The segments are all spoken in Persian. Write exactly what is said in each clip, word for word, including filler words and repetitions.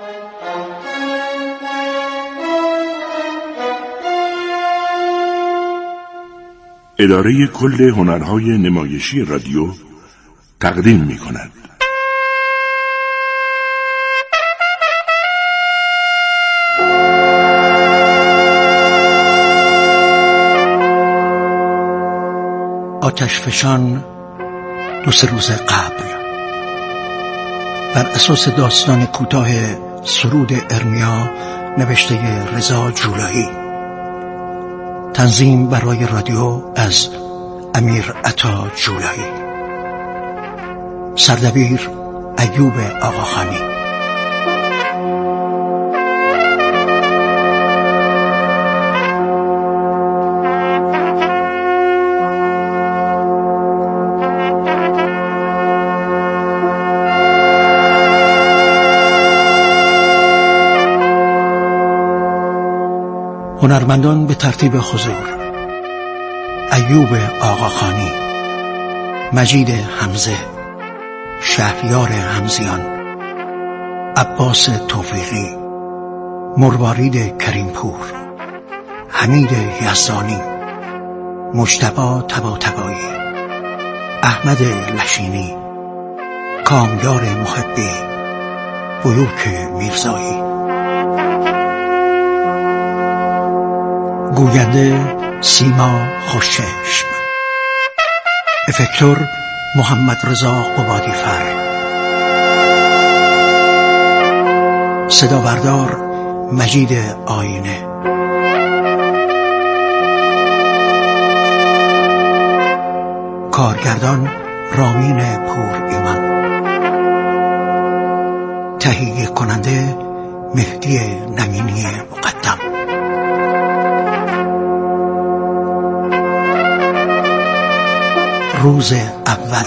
اداره کل هنرهای نمایشی رادیو تقدیم می کند. آتشفشان دو سه روز قبل، بر اساس داستان کوتاه سرود ارمیا نوشته رضا جولایی، تنظیم برای رادیو از امیر عطا جولایی، سردبیر ایوب آقاخانی. هنرمندان به ترتیب حضور: ایوب آقاخانی، مجید حمزه، شهریار حمزیان، عباس توفیقی، مروارید کریمپور، حمید یزدانی، مجتبی طباطبایی، احمد لشینی، کامیار محبی، بیوک میرزایی. گوینده سیما خوشچشم، افکتور محمد رضا قبادیفر، صداوردار مجید آینه، کارگردان رامین پور ایمان، تهیه کننده مهدی نمینی مقدم. روز اول.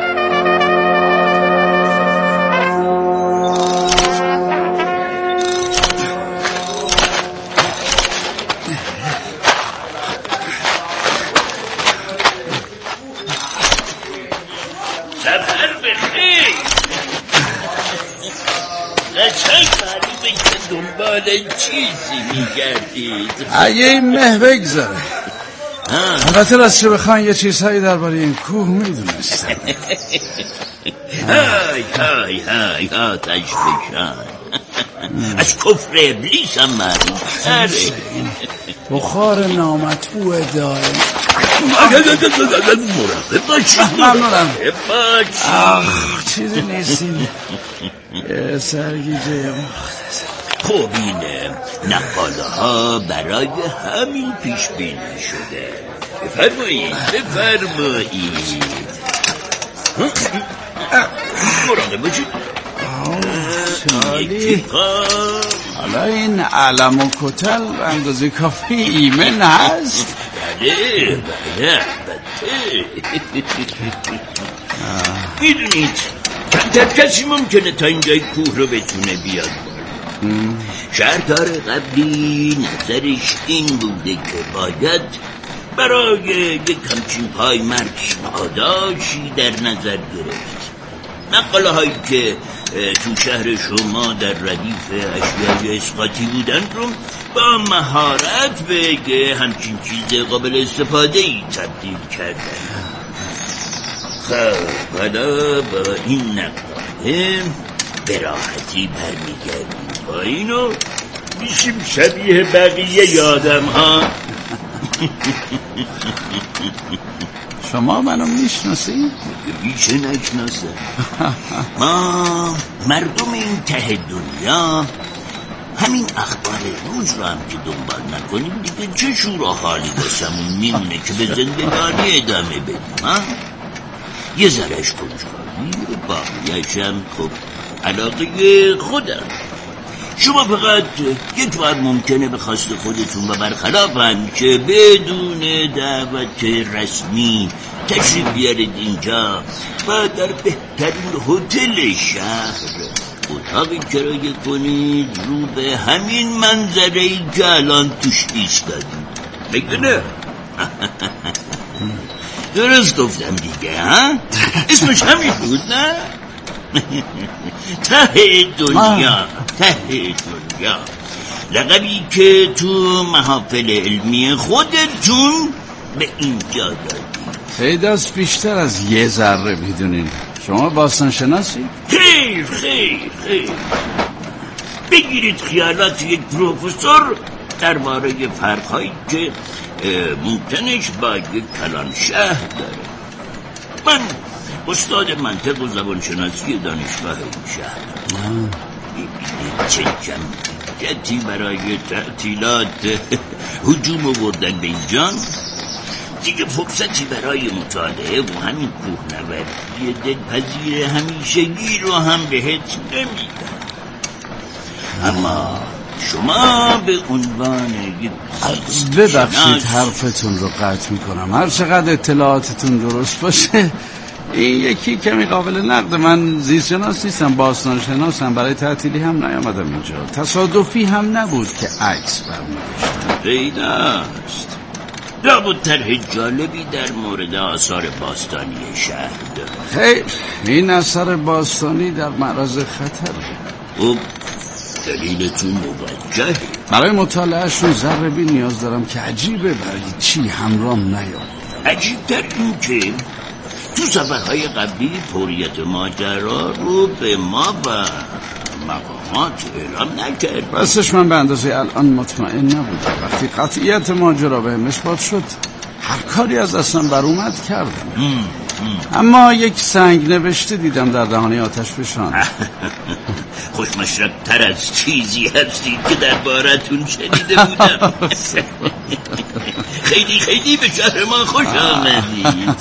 سفر بخیر. قشنگ معلومه که دنبال چیزی میگردید. اگه این مه بگذاره. البته راستش بخواین یه چیزهایی درباره این کوه میدونستم. های های های آتش فشان از کفر ابلیس هم معلوم تره. بخار نامطبوع دائم. مراقب باشید. ممنونم. باشید. آخ چیزی نیستیم. یه سرگیجه مختصر. خب این نقاله ها برای همین پیش بینی شده. بفرمایید بفرمایید. مراقب باشید. چالی حالا این علم و کتل اندازه کافی ایمن هست؟ بله بله میدونید کمتر کسی ممکنه تا اینجای کوه رو بتونه بیاد. شهردار قبلی نظرش این بوده که باید برای یک همچین پای مرگ پاداشی در نظر گرفت. مقاله هایی که تو شهر شما در ردیف اشیای اسقاطی بودن رو با مهارت به همچین چیز قابل استفاده ای تبدیل کردن. خب حالا با این نقاله به راحتی برمیگردیم با اینو میشیم شبیه بقیه یادم ها. شما منو میشناسی؟ میشه نشناسه. ما مردم این ته دنیا همین اخبار روز رو هم که دنبال نکنیم دیگه چه شور و حالی واسمون میمونه که به زندگانی ادامه بدیم ها؟ یه ذرهش کنجکاوی و باقیش هم خب علاقه خودم. شما فقط یک بار ممکنه به خواست خودتون و برخلاف همیشه بدون دعوت رسمی تشریف بیارید اینجا و در بهترین هتل شهر اتاقی کرایه کنید رو به همین منظره‌ای که الان توش ایستادیم. بگونه درست گفتم دیگه ها؟ اسمش همین بود نه؟ ته دنیا ته دنیا لقبی که تو محافل علمی خودتون به اینجا دادی. پیداست بیشتر از یه ذره میدونین. شما باستان شناسی؟ خیر خیر خیر بگیرید خیالات یک پروفسور درباره فرق‌هایی که ممکنش با یک کلان شهر داره. من استاد منطق و زبانشناسی دانشگاه این شهر. چه جمعیتی برای تعطیلات هجوم آوردن به اینجا، دیگه فرصتی برای مطالعه و همین کوهنوردی دلپذیر همیشگی رو هم بهت نمیدن. اما شما به عنوان یک ببخشید حرفتون رو قطع میکنم. هر چقدر اطلاعاتتون درست باشه این یکی کمی قابل نقد. من زیستشناس نیستم، باستان شناسم. برای تعطیلی هم نیامدم اینجا. تصادفی هم نبود که عکس برمی‌داشتم. پیداست لابد طرح جالبی در مورد آثار باستانی شهر داره. خیر این اثر باستانی در معرض خطره. خب دلیلتون موجهه. برای مطالعهشون ذره بین نیاز دارم که عجیبه برای چی همراهم نیام. عجیبتر این که تو سفرهای قبلی طوریت ماجرا رو به ما و مقامات اعلام نکرد. راستش من به اندازه الان مطمئن نبودم. وقتی قطعیت ماجرا بهم اثبات شد هر کاری از دستم بر اومد کردم. ام، ام. اما یک سنگ نوشته دیدم در دهانه آتش فشان. خوشمشرب‌تر از چیزی هستید که دربارتون شنیده بودم. خیلی خیلی به شهر ما خوش آمدید.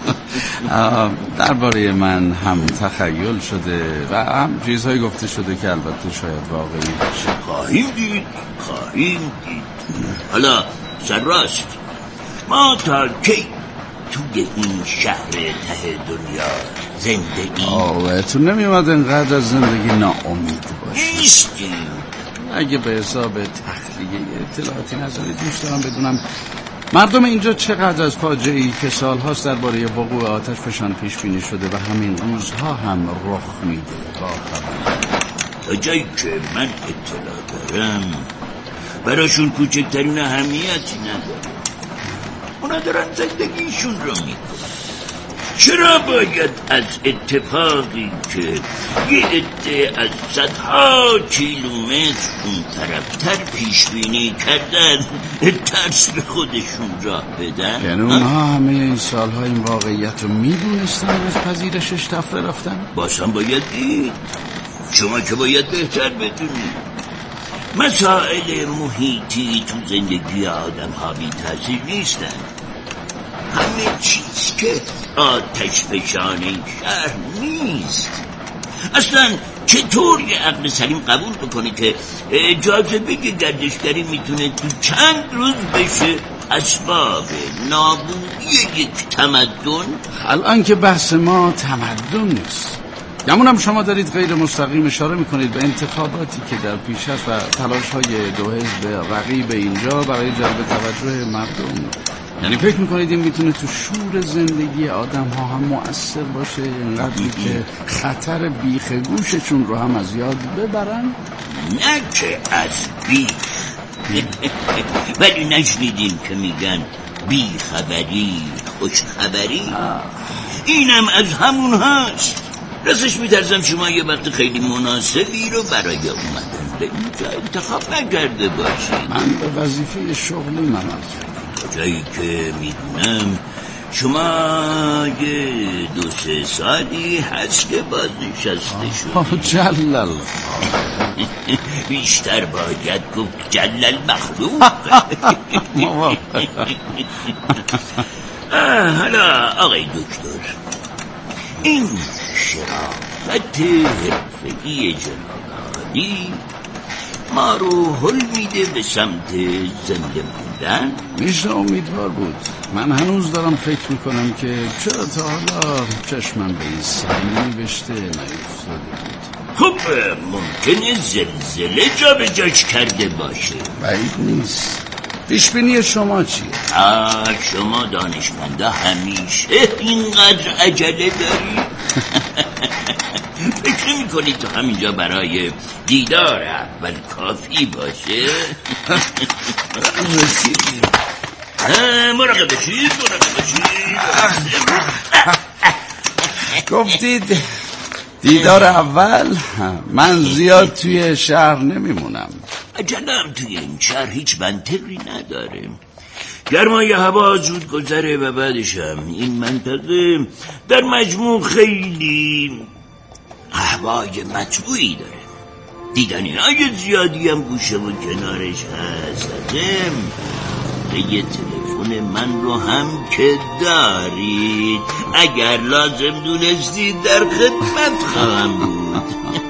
درباره من هم تخیل شده و هم چیزهایی گفته شده که البته شاید واقعی باشه. خواهیم دید خواهیم دید. حالا سرراست ما تا کی توی این شهر ته دنیا زندگی؟ آه تو نمیومد اینقدر از زندگی ناامید باشه. نیستیم. اگه به حساب تخلیه اطلاعاتی نظری دوست دارم بدونم مردم اینجا چقدر از فاجعه‌ای که سالهاست درباره وقوع آتش فشان پیش بینی شده و همین روزها هم رخ میده با خبر. تا جایی که من اطلاع دارم براشون کوچکترین اهمیتی نداره. اونا دارن زندگیشون رو میکنن. چرا باید از اتفاقی که یه عده از صدها کیلومتر اون طرفتر پیش بینی کردن ترس به خودشون راه بدن؟ یعنی اونها همه این سالها این واقعیت رو میدونستن از پذیرشش تفره رفتن؟ بازم باید دید. شما که باید بهتر بدونید. مسائل محیطی تو زندگی آدم ها بی تاثیر نیستن. همه چیز که آتش فشان این شهر نیست. اصلا چطور یه عقل سلیم قبول بکنه که جاذبه گردشگری میتونه تو چند روز بشه اسباب نابودی یک تمدن؟ الان که بحث ما تمدن نیست. گمونم شما دارید غیر مستقیم اشاره میکنید به انتخاباتی که در پیش است و تلاش های دو حزب رقیب اینجا برای جلب توجه مردم. یعنی فکر میکنید این میتونه تو شور زندگی آدم ها هم مؤثر باشه اینقدری که خطر بیخ گوششون رو هم از یاد ببرن؟ نه که از بیخ. ولی نشنیدیم که میگن بی خبری خوش خبری؟ اینم از همون هست. راستش میترسم شما یه وقت خیلی مناسبی رو برای اومدن به اینجا انتخاب نکرده باشید. من به وظیفه شغلی من عرض جایی که میدونم شما یه دو سه سالی هست که باز نشسته شدی. جلل بیشتر باید گفت جلل مخلوق. حالا آقای دکتر این شرافت حرفه‌ای جنابالی ما رو حل میده به سمت زنده موندن. میشه امیدوار بود. من هنوز دارم فکر میکنم که چرا تا حالا چشمم به این سنگی نوشته نیفتاده بود. خب ممکنه زلزله جا به جاش کرده باشه. بعید نیست. پیشبینی شما چیه؟ آه شما دانشمندا همیشه اینقدر عجله دارید؟ فکر میکنی تو همینجا برای دیدار اول کافی باشه؟ مراقب باشید مراقب باشید. گفتید دیدار اول؟ من زیاد توی شهر نمیمونم. عجلم توی این شهر هیچ منطقی نداره. گرمای هوا زود گذره و بعدش هم این منطقه در مجموع خیلی هوای مطبوعی داره. دیدنی های زیادی هم گوشه و کنارش هست. یه تلفن من رو هم که دارید، اگر لازم دونستید در خدمت خواهم بود.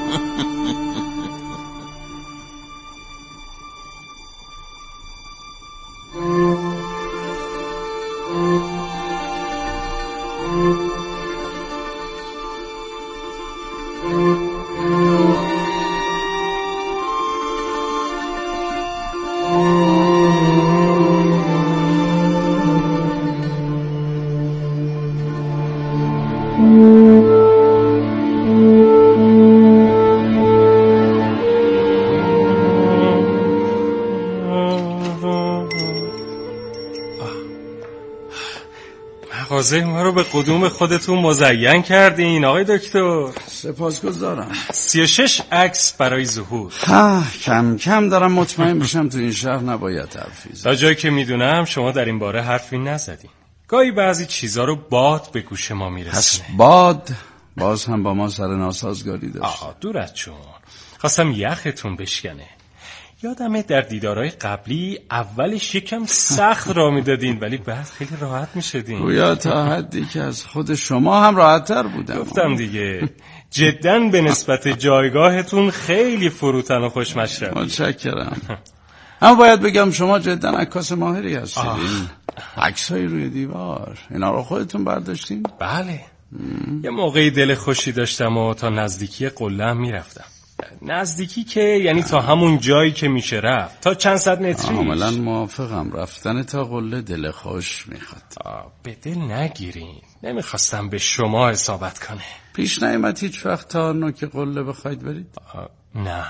مغازه ما رو به قدوم خودتون مزین کردین آقای دکتر. سپاسگزارم. سی و شش عکس برای ظهور. ها کم کم دارم مطمئن بشم تو این شهر نباید حرفی زد. تا جایی که میدونم شما در این باره حرفی نزدین. گاهی بعضی چیزا رو باد به گوش ما میرسونه. پس باد باز هم با ما سر ناسازگاری داشت. آه دور از جون. خواستم یختون بشکنه. یادمه در دیدارهای قبلی اولش یکم سخت را میدادین ولی بعد خیلی راحت میشدین. گویا تا حدی که از خود شما هم راحت تر بودم. گفتم دیگه جداً به نسبت جایگاهتون خیلی فروتن و خوشمشربی. متشکرم. اما باید بگم شما جداً عکاس ماهری هستید. عکسای روی دیوار اینا رو خودتون برداشتین؟ بله. مم. یه موقعی دل خوشی داشتم و تا نزدیکی قله میرفتم. نزدیکی که یعنی تا همون جایی که میشه رفت، تا چند صد متریش. کاملا موافقم. رفتن تا قله دل خوش میخواد. به دل نگیرین. نمیخواستم به شما اصابت کنه. پیش نیامد هیچ وقت تا نوک قله بخواید برید؟ نه.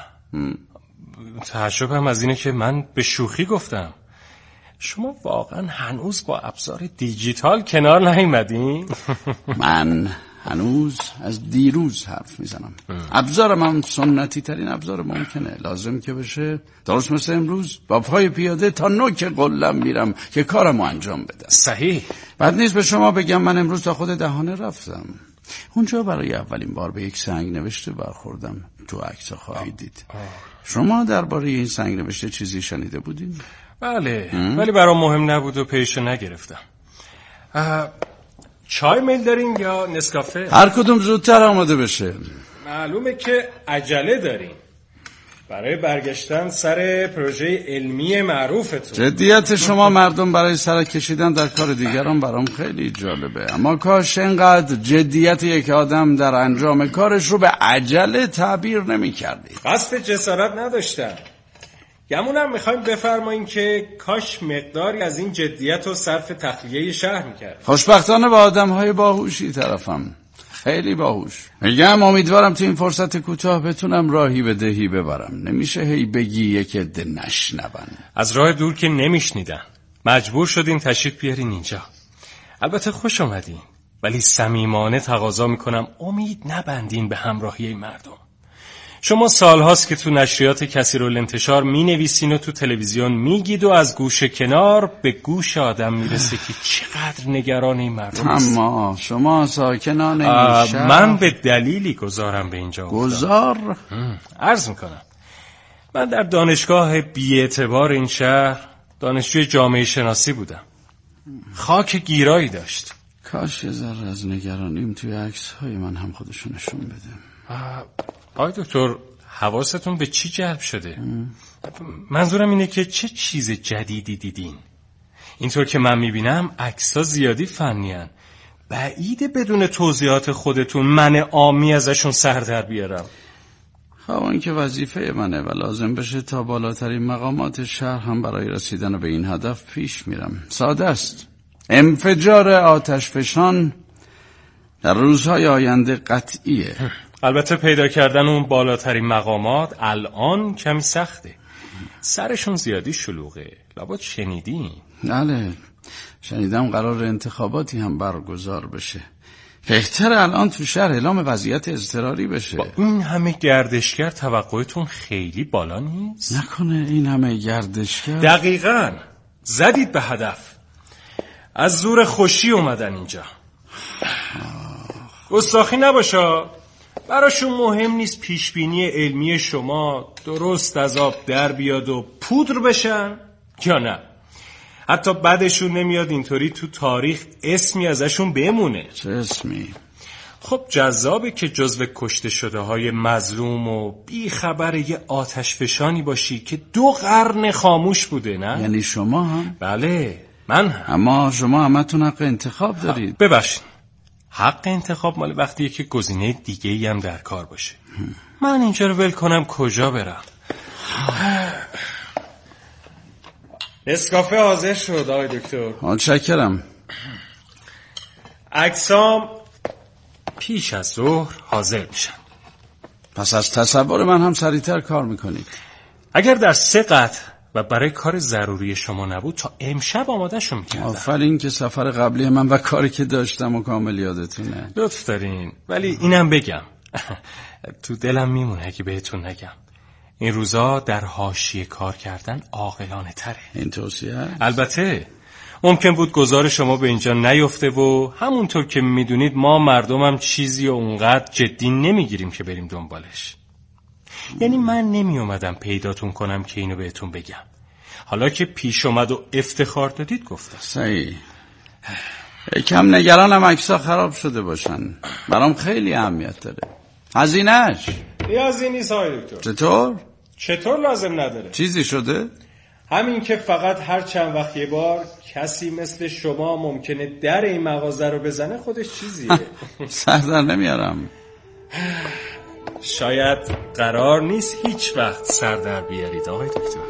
تعجبم از اینه که من به شوخی گفتم. شما واقعا هنوز با ابزار دیجیتال کنار نیومدین؟ من هنوز از دیروز حرف میزنم. ابزارم هم سنتی ترین ابزار ممکنه. لازم که بشه درست مثل امروز با پای پیاده تا نوک قلم میرم که کارمو انجام بدم. صحیح. بعد نیست به شما بگم من امروز تا خود دهانه رفتم. اونجا برای اولین بار به یک سنگ نوشته برخوردم. تو عکس‌ها خواهید دید. شما درباره این سنگ نوشته چیزی شنیده بودین؟ بله ام؟ ولی برام مهم نبود و پیشو نگرفتم. چای میل دارین یا نسکافه؟ هر کدوم زودتر آماده بشه. معلومه که عجله دارین برای برگشتن سر پروژه علمی معروفتون. جدیت شما مردم برای سر کشیدن در کار دیگران برام خیلی جالبه، اما کاش اینقدر جدیت یک آدم در انجام کارش رو به عجله تعبیر نمی کردید. قصد جسارت نداشتم. گمونم میخوایم بفرماییم که کاش مقداری از این جدیت رو صرف تخلیه شهر میکرد. خوشبختانه با آدمهای باهوشی طرفم. خیلی باهوش. میگم امیدوارم تو این فرصت کوتاه بتونم راهی به دهی ببرم. نمیشه هی بگی یک عده نشنون. از راه دور که نمیشنیدن. مجبور شدین تشریف بیارین اینجا. البته خوش اومدین، ولی صمیمانه تقاضا میکنم امید نبندین به همراهی مردم. شما سالهاست که تو نشریات کثیرالانتشار می نویسین و تو تلویزیون میگید و از گوش کنار به گوش آدم میرسه که چقدر نگران این مردم است. اما شما ساکنان این شهر. من به دلیلی گذارم به اینجا گذار؟ عرض میکنم من در دانشگاه بی‌اعتبار این شهر دانشجوی جامعه شناسی بودم. خاک گیرایی داشت. کاش یه ذره از نگرانیم توی عکس‌های من هم خودشو نشون بده. آقای دکتر حواستون به چی جلب شده؟ منظورم اینه که چه چیز جدیدی دیدین؟ اینطور که من میبینم عکس‌ها زیادی فنی‌ان. بعیده بدون توضیحات خودتون من عامی ازشون سر در بیارم. خواهان که وظیفه منه و لازم بشه تا بالاترین مقامات شهر هم برای رسیدن به این هدف پیش میرم. ساده است. انفجار آتش فشان در روزهای آینده قطعیه. البته پیدا کردن اون بالاترین مقامات الان کمی سخته. سرشون زیادی شلوغه. لابد شنیدین؟ بله شنیدم قرار انتخاباتی هم برگزار بشه. بهتره الان تو شهر اعلام وضعیت اضطراری بشه. با این همه گردشگر توقعتون خیلی بالا نیست؟ نکنه این همه گردشگر؟ دقیقاً زدید به هدف. از زور خوشی اومدن اینجا. گستاخی نباشه، براشون مهم نیست پیشبینی علمی شما درست از آب در بیاد و پودر بشن یا نه. حتی بعدشون نمیاد اینطوری تو تاریخ اسمی ازشون بمونه. چه اسمی؟ خب جذابه که جزو کشته شده های مظلوم و بی خبر یه آتش فشانی باشی که دو قرن خاموش بوده، نه؟ یعنی شما هم؟ بله من هم. اما شما همتون حق انتخاب دارید. ببخشید، حق انتخاب مال وقتیه که گزینه دیگه ای هم در کار باشه. من اینجا رو ول کنم کجا برم؟ نسکافه حاضر شد آقای دکتر. متشکرم. اجسام پیش از ظهر حاضر میشن. پس از تصور من هم سریعتر کار میکنید. اگر در سه قطع و برای کار ضروری شما نبود تا امشب آماده شو میکردم. آفرین که سفر قبلی من و کاری که داشتم و کامل یادتونه. لطف دارین، ولی اینم بگم تو دلم میمونه اگه بهتون نگم. این روزا در حاشیه کار کردن عاقلانه تره. این توصیه هست؟ البته ممکن بود گزار شما به اینجا نیفته و همونطور که میدونید ما مردمم چیزی و اونقدر جدی نمیگیریم که بریم دنبالش. یعنی من نمی اومدم پیداتون کنم که اینو بهتون بگم. حالا که پیش اومد و افتخار دادید گفتم. صحیح. یکم نگرانم عکس‌ها خراب شده باشن. برام خیلی اهمیت داره. هزینه‌اش نیازی نیست آقای دکتر. چطور؟ چطور لازم نداره؟ چیزی شده؟ همین که فقط هر چند وقت یه بار کسی مثل شما ممکنه در این مغازه رو بزنه خودش چیزیه. سر در نمیارم. شاید قرار نیست هیچ وقت سر در بیارید آقای دکتر.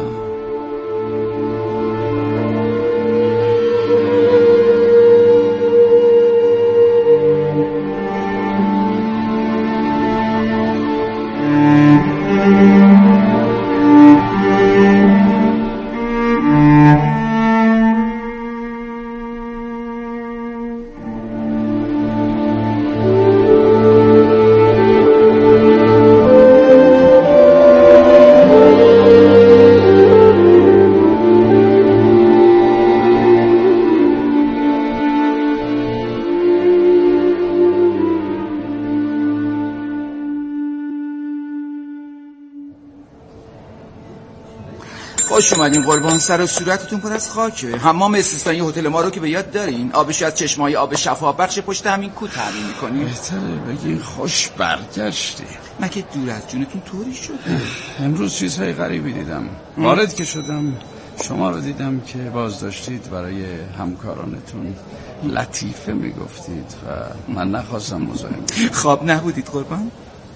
خوش اومدین قربان. سر و صورتتون پر از خاکه. حمام استثنایی هتل ما رو که به یاد دارین. آبش از چشمه‌های آب شفاف بخش پشت همین کو تامین می‌کنین. بهتره بگین خوش برگشتی. مگه دور از جونتون طوری شده؟ امروز چیزهای غریبی دیدم. وارد که شدم شما رو دیدم که باز داشتید برای همکارانتون لطیفه میگفتید و من نخواستم مزاحم. خواب نبودید قربان؟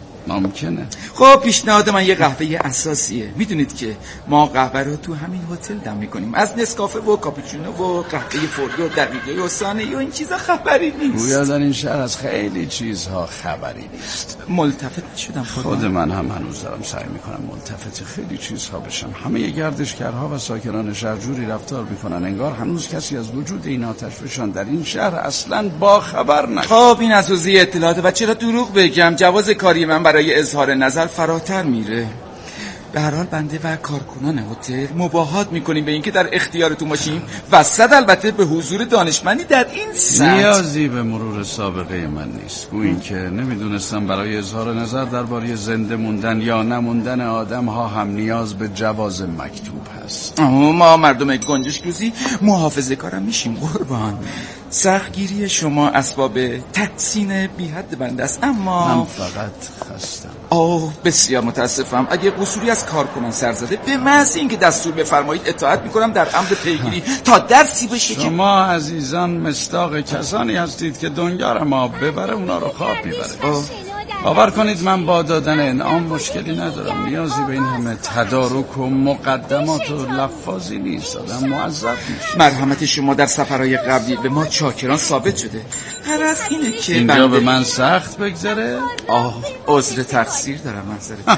ممکنه. خب پیشنهاد من یه قهوه اساسیه. میدونید که ما قهوه رو تو همین هتل دم میکنیم. از نسکافه و کاپوچینو و قهوه فوری و دقیقه و ثانیه و این چیزا خبری نیست. گویا در این شهر از خیلی چیزها خبری نیست. ملتفت شدم خودم. خود من هم هنوز دارم سعی میکنم ملتفت خیلی چیزها بشم. همه گردشگرها و ساکنان شهر جوری رفتار میکنن انگار هنوز کسی از وجود این آتشفشان در این شهر اصلا با خبر نشد. خب این از حوزه اطلاعات و چرا دروغ بگم. جواز کاری من برای اظهار نظر فراتر میره. به هر حال بنده و کارکنان هتل مباهات میکنیم به اینکه در اختیارتون باشیم و صد البته به حضور دانشمندی در این سطح. نیازی به مرور سابقه من نیست. گویین که نمیدونستم برای اظهار نظر درباره زنده موندن یا نموندن آدم ها هم نیاز به جواز مکتوب هست. ما مردم گنجشک‌روزی محافظه کارم میشیم قربان. سختگیری شما اسباب تحسین بی حد بنده است، اما من فقط خستم. آه بسیار متاسفم. اگه قصوری از کارکنان سر زده به محض اینکه دستور بفرمایید اطاعت میکنم در امر پیگیری تا درسی بشه. شما عزیزان مصداق کسانی هستید که دنیا را ما ببره اونا رو خواب میبره. باور کنید من با دادن انعام مشکلی ندارم. نیازی به این همه تدارک و مقدمات و لفاظی نیست. آدم معذب میشه. مرحمت شما در سفرهای قبلی به ما چاکران ثابت شده. هر از اینه که اینجا بنده... به من سخت بگذره. آه عذر تقصیر دارم منظرتون.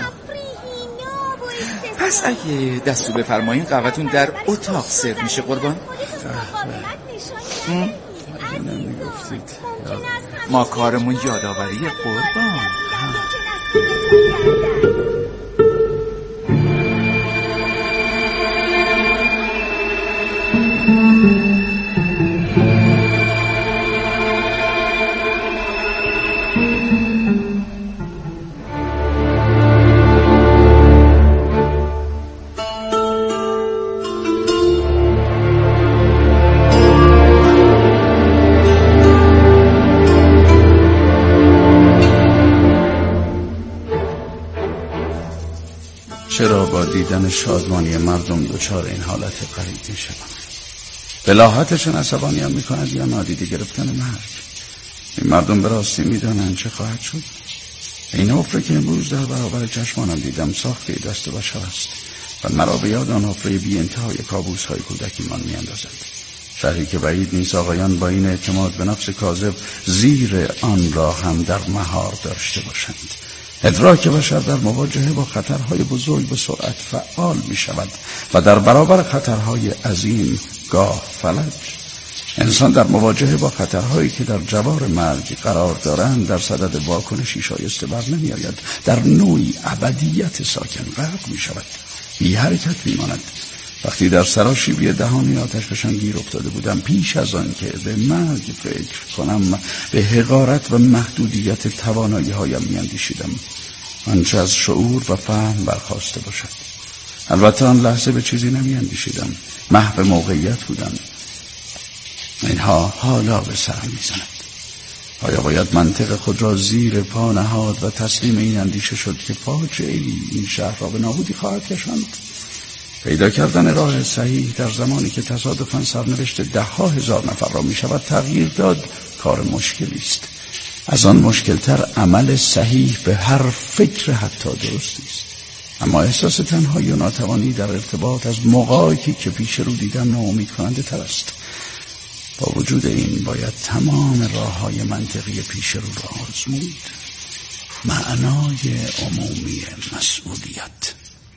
پس اگه دستور بفرمایین قهوه‌تون در اتاق سرو میشه قربان. نمیگفتید ما کارمون یادآوری قربان. چرا با دیدن شادمانی مردم دچار این حالت غریب میشوم؟ بلاحتشون عصبانیم میکند یا نادیده گرفتن مرگ؟ این مردم به راستی میدانند چه خواهد شد؟ این حفره که امروز در برابر چشمانم دیدم ساخته دست بشر است و مرا به یاد آن حفره بی انتهای کابوس های کودکیمان میاندازد. شهری که بعید نیست آقایان با این اعتماد به نفس کاذب زیر آن را هم در مهار داشته باشند. ادراک بشر در مواجهه با خطرهای بزرگ به سرعت فعال می شود و در برابر خطرهای عظیم گاه فلج. انسان در مواجهه با خطرهایی که در جوار مرگ قرار دارند در صدد واکنشی شایسته بر نمی آید. در نوعی ابدیت ساکن غرق می شود، بی حرکت می ماند. وقتی در سراشیبی دهانی آتش فشان گیر افتاده بودم، پیش از آن که به مرگ فکر کنم به حقارت و محدودیت توانایی هایم می اندیشیدم، آنچه از شعور و فهم برخاسته باشد. البته آن لحظه به چیزی نمی اندیشیدم، محو موقعیت بودم. اینها حالا به سرم می زند. آیا باید منطق خود را زیر پا نهاد و تسلیم این اندیشه شد که فاجعه ای این شهر را به نابودی خواهد کشاند؟ پیدا کردن راه صحیح در زمانی که تصادفاً سرنوشت ده ها هزار نفر را می شود تغییر داد کار مشکلی است. از آن مشکلتر عمل صحیح به هر فکر حتی درستی است. اما احساس تنهایی و ناتوانی در ارتباط از موقعی که پیش رو دیدم ناامید کننده تر است. با وجود این باید تمام راه های منطقی پیش رو را آزمود. معنای عمومی مسئولیت.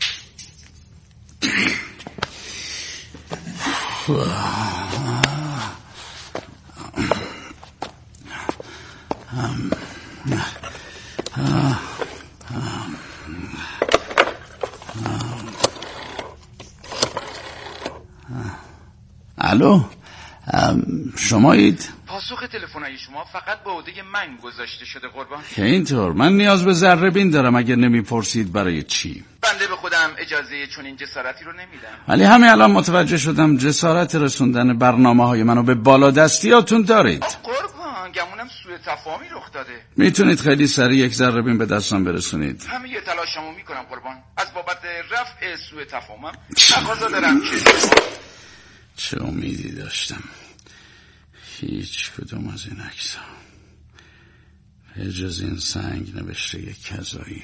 الو، شمایید؟ پاسخ تلفن‌های شما فقط به عهده من گذاشته شده قربان. که اینطور؟ من نیاز به ذره بین دارم. اگر نمیپرسید برای چی؟ بنده به خودم اجازه چون این جسارتی رو نمیدم. ولی همین الان متوجه شدم جسارت رسوندن برنامه‌های منو به بالادستیاتون دارید. قربان گمونم سوء تفاهمی رخ داده. میتونید خیلی سریع یک ذره بین به دستم برسونید؟ همه یه تلاشمو میکنم قربان. از بابت رفع سوء تفاهمم تقاضا دارم که چه امیدی داشتم. هیچ کدوم از این عکس‌ها به جز این سنگ نوشته یک کذایی.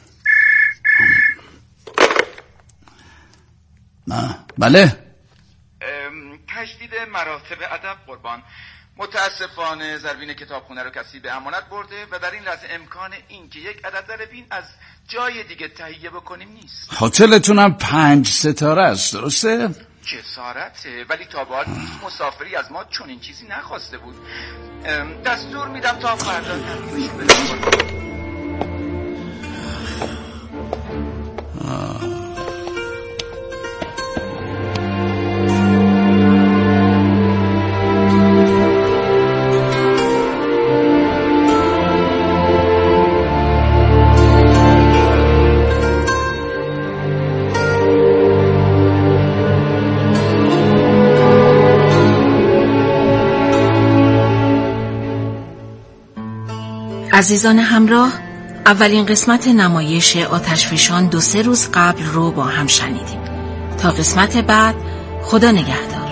نه بله. تجدید مراتب ادب قربان. متاسفانه زربین کتابخونه رو کسی به امانت برده و در این لحظه امکان این که یک عدد زربین از جای دیگه تهیه بکنیم نیست. هتلتونم پنج ستاره است درسته؟ جسارته، ولی تا به حال هیچ مسافری از ما چون این چیزی نخواسته بود. دستور میدم تا فردا تنظیمش بدم. عزیزان همراه، اولین قسمت نمایش آتشفشان دو سه روز قبل رو با هم شنیدیم. تا قسمت بعد، خدا نگهدار.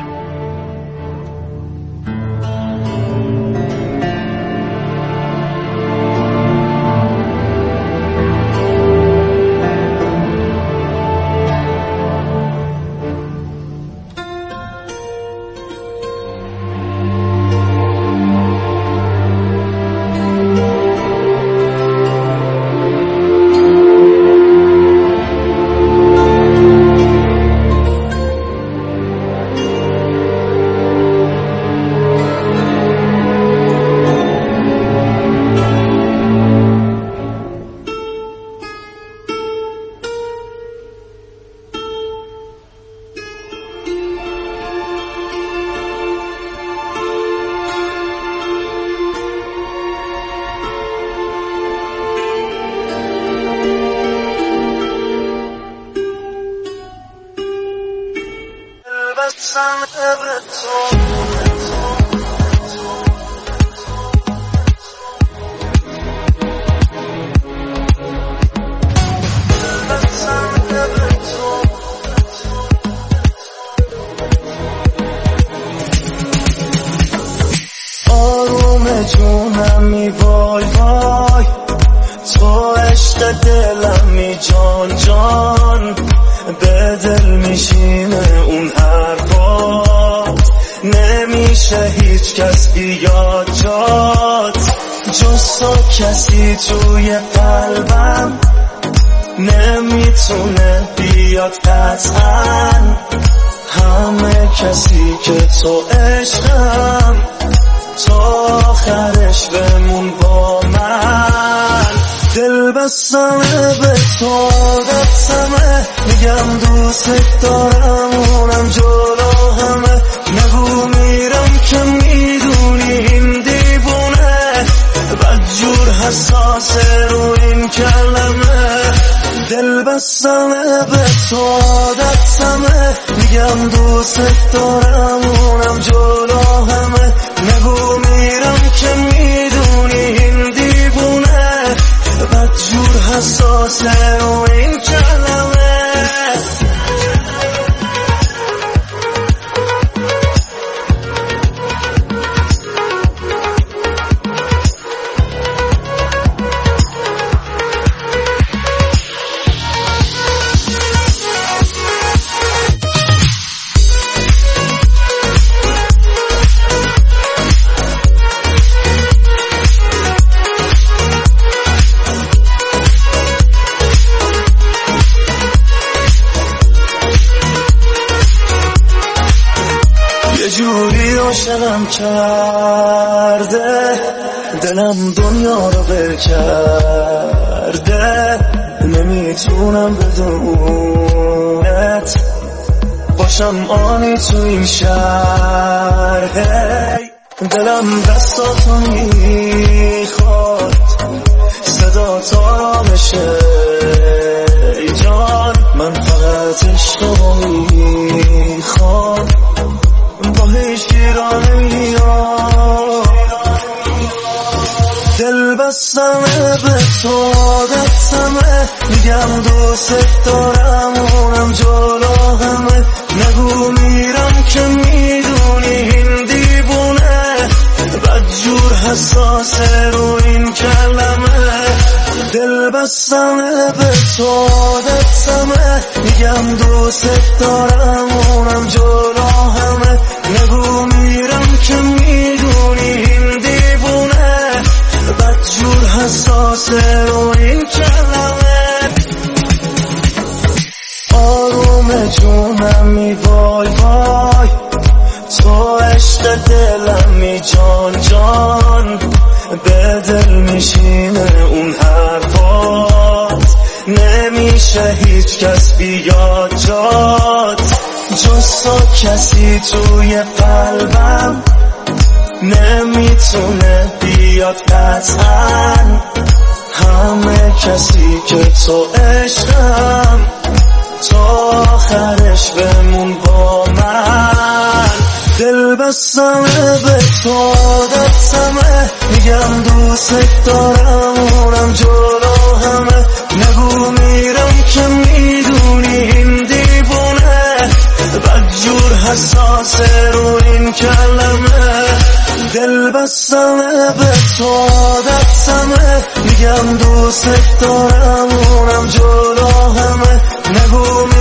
بستم به تو آروم جونمی وای وای تو عشق دلمی جان جان به دل میشینه اون حرفات نمیشه هیچ کس بیاد جات جز تو کسی توی قلبم نمیتونه بیاد قطعا همه کسی که تو عشقم تا آخرش بمون با من دل بستم به تو دستمه میگم دوست دارم اونم جلو همه نگو میرم که میدونی این دیوونه بدجور حساسه رو این کلمه دل بستم به تو دستمه میگم دوست دارم اونم جلو همه نگو میرم که میدونی این دیوونه بدجور حساسه رو این کلمه جوری عاشقم کرده دلم دنیا رو ول کرده نمیتونم بدونت باشم آنی تو این شهر دلم دستاتو میخواد صدا تا بشه ای جان من فقط عشقو میخوام با هیچ گیرانه میام دل بستم به تو دستمه میگم دوست دارم اونم جلو همه نگو میرم که میدونی این دیوونه بدجور حساسه رو این کلمه دل بستم به تو دستمه میگم دوست دارم اونم جلو همه نگو میرم که میدونی این دیوونه بدجور حساسه رو این کلمه آروم جونمی وای وای تو عشق دلمی جان جان به دل میشینه اون حرفات نمیشه هیچ کس بیاد جات جز تو کسی توی قلبم نمیتونه بیاد قطعا همه کسی که تو عشقم تا آخرش بمون با من دل بستم به تو دستمه میگم دوست دارم اونم جلو همه نگو میرم که میدونی این دیوونه بدجور حساسه رو این کلمه دل بستم به تو دستمه میگم دوست دارم اونم جلو همه نگو